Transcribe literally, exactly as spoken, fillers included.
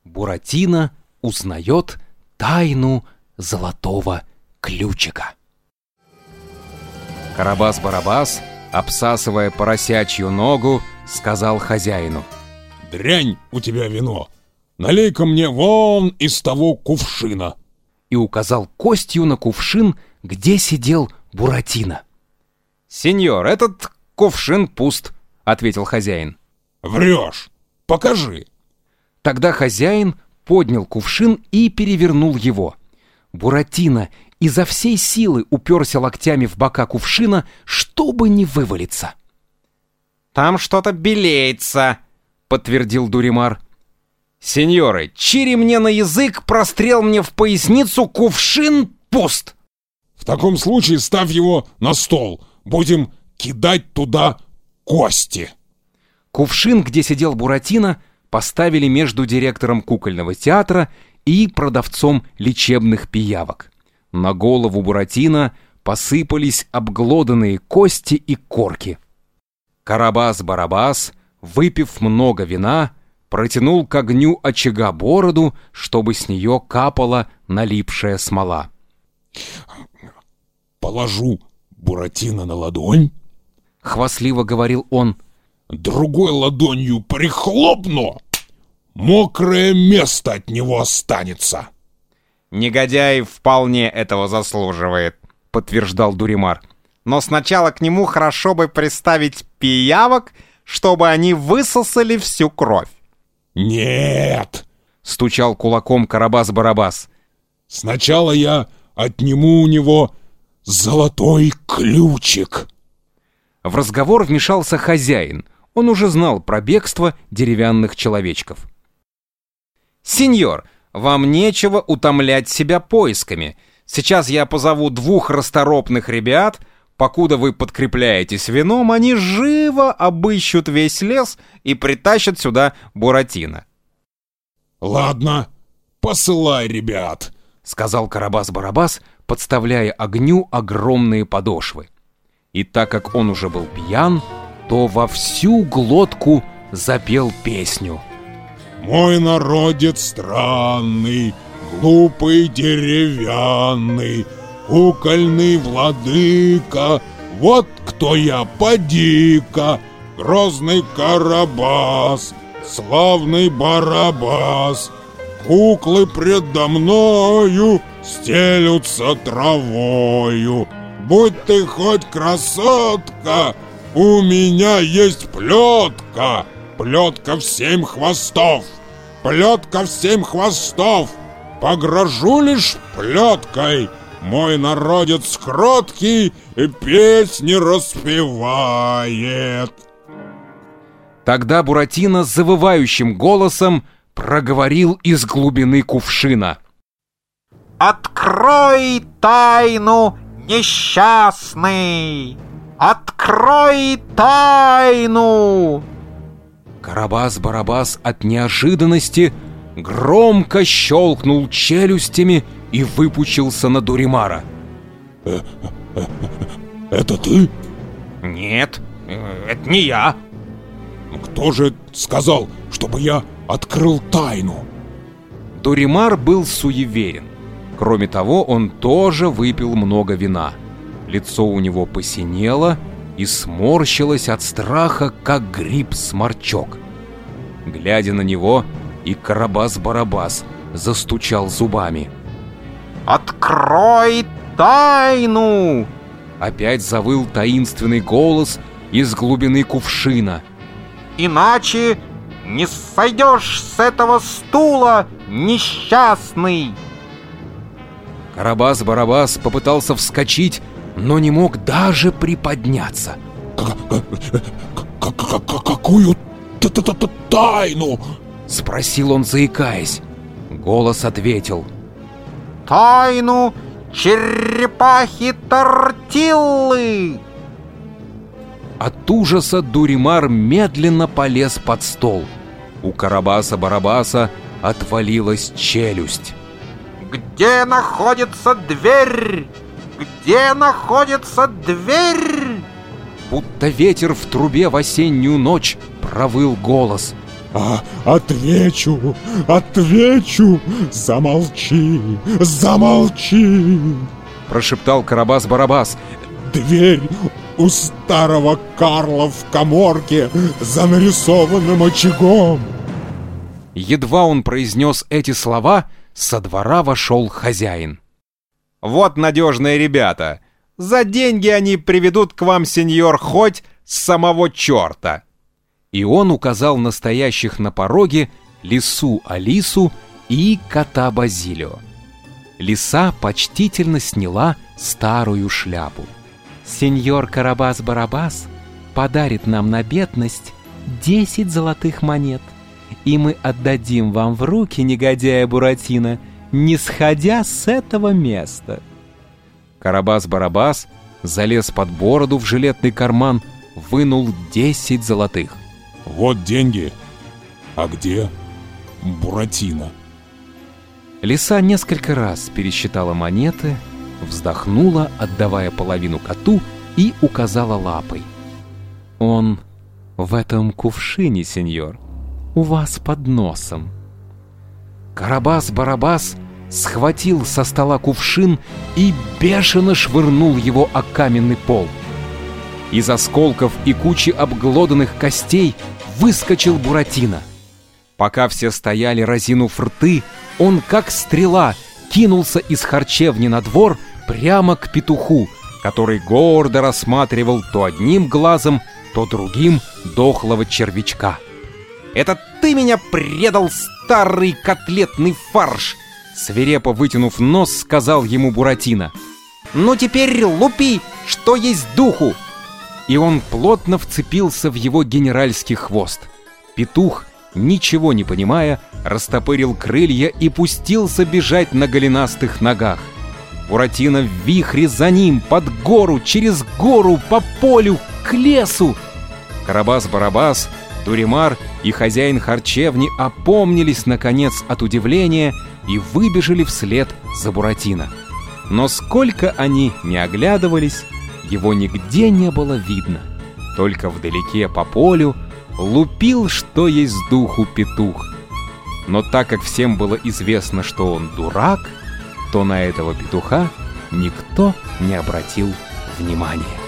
Буратино узнает тайну золотого ключика. Карабас-Барабас, обсасывая поросячью ногу, сказал хозяину: «Дрянь у тебя вино! Налей-ка мне вон из того кувшина!» И указал костью на кувшин, где сидел Буратино. «Сеньор, этот кувшин пуст», — ответил хозяин. «Врешь! Покажи!» Тогда хозяин поднял кувшин и перевернул его. Буратино изо всей силы уперся локтями в бока кувшина, чтобы не вывалиться. «Там что-то белеется», — подтвердил Дуримар. «Сеньоры, чири мне на язык, прострел мне в поясницу, кувшин пуст!» «В таком случае ставь его на стол. Будем кидать туда кости». Кувшин, где сидел Буратино, поставили между директором кукольного театра и продавцом лечебных пиявок. На голову Буратино посыпались обглоданные кости и корки. Карабас-Барабас, выпив много вина, протянул к огню очага бороду, чтобы с нее капала налипшая смола. «Положу Буратино на ладонь», — хвастливо говорил он, — «другой ладонью прихлопну, мокрое место от него останется». «Негодяй вполне этого заслуживает», — подтверждал Дуримар. «Но сначала к нему хорошо бы приставить пиявок, чтобы они высосали всю кровь». «Нет!» — стучал кулаком Карабас-Барабас. «Сначала я отниму у него золотой ключик». В разговор вмешался хозяин. Он уже знал про бегство деревянных человечков. «Сеньор, вам нечего утомлять себя поисками. Сейчас я позову двух расторопных ребят. Покуда вы подкрепляетесь вином, они живо обыщут весь лес и притащат сюда Буратино». «Ладно, посылай ребят», — сказал Карабас-Барабас, подставляя огню огромные подошвы. И так как он уже был пьян, то во всю глотку запел песню. «Мой народец странный, глупый деревянный, кукольный владыка, вот кто я, поди-ка, грозный Карабас, славный Барабас, куклы предо мною стелются травою. Будь ты хоть красотка, у меня есть плетка, плетка в семь хвостов, плетка в семь хвостов, погрожу лишь плеткой, мой народец кроткий и песни распевает». Тогда Буратино с завывающим голосом проговорил из глубины кувшина: «Открой тайну, несчастный! Открой тайну!» Карабас-Барабас от неожиданности громко щелкнул челюстями и выпучился на Дуримара. э, э, «Это ты?» «Нет, это не я». «Кто же сказал, чтобы я открыл тайну?» Дуримар был суеверен. Кроме того, он тоже выпил много вина. Лицо у него посинело и сморщилось от страха, как гриб-сморчок. Глядя на него, и Карабас-Барабас застучал зубами. «Открой тайну!» Опять завыл таинственный голос из глубины кувшина. «Иначе не сойдешь с этого стула, несчастный!» Карабас-Барабас попытался вскочить, но не мог даже приподняться. «Какую тайну?» — спросил он, заикаясь. Голос ответил: «Тайну черепахи-тортиллы!» От ужаса Дуримар медленно полез под стол. У Карабаса-Барабаса отвалилась челюсть. «Где находится дверь? Где находится дверь?» Будто ветер в трубе в осеннюю ночь провыл голос. А, отвечу, отвечу, замолчи, замолчи. Прошептал Карабас-Барабас. Дверь у старого Карла в каморке за нарисованным очагом. Едва он произнес эти слова, со двора вошел хозяин. Вот надежные ребята. За деньги они приведут к вам, сеньор, хоть самого черта. И он указал на стоящих на пороге лису Алису и кота Базилио. Лиса почтительно сняла старую шляпу. «Сеньор Карабас-Барабас подарит нам на бедность десять золотых монет, и мы отдадим вам в руки негодяя Буратино, не сходя с этого места». Карабас-Барабас залез под бороду в жилетный карман, вынул десять золотых. Вот деньги. А где Буратино? Лиса несколько раз пересчитала монеты, вздохнула, отдавая половину коту, и указала лапой. «Он в этом кувшине, сеньор, у вас под носом». Карабас-Барабас схватил со стола кувшин и бешено швырнул его о каменный пол. Из осколков и кучи обглоданных костей выскочил Буратино. Пока все стояли, разинув рты, он, как стрела, кинулся из харчевни на двор прямо к петуху, который гордо рассматривал то одним глазом, то другим дохлого червячка. «Это ты меня предал, старый котлетный фарш!» Свирепо вытянув нос, сказал ему Буратино. «Ну теперь лупи, что есть духу!» И он плотно вцепился в его генеральский хвост. Петух, ничего не понимая, растопырил крылья и пустился бежать на голенастых ногах. Буратино в вихре за ним, под гору, через гору, по полю, к лесу. Карабас-Барабас, Дуримар и хозяин харчевни опомнились, наконец, от удивления и выбежали вслед за Буратино. Но сколько они не оглядывались, его нигде не было видно. Только вдалеке по полю лупил, что есть духу, петух. Но так как всем было известно, что он дурак, то на этого петуха никто не обратил внимания.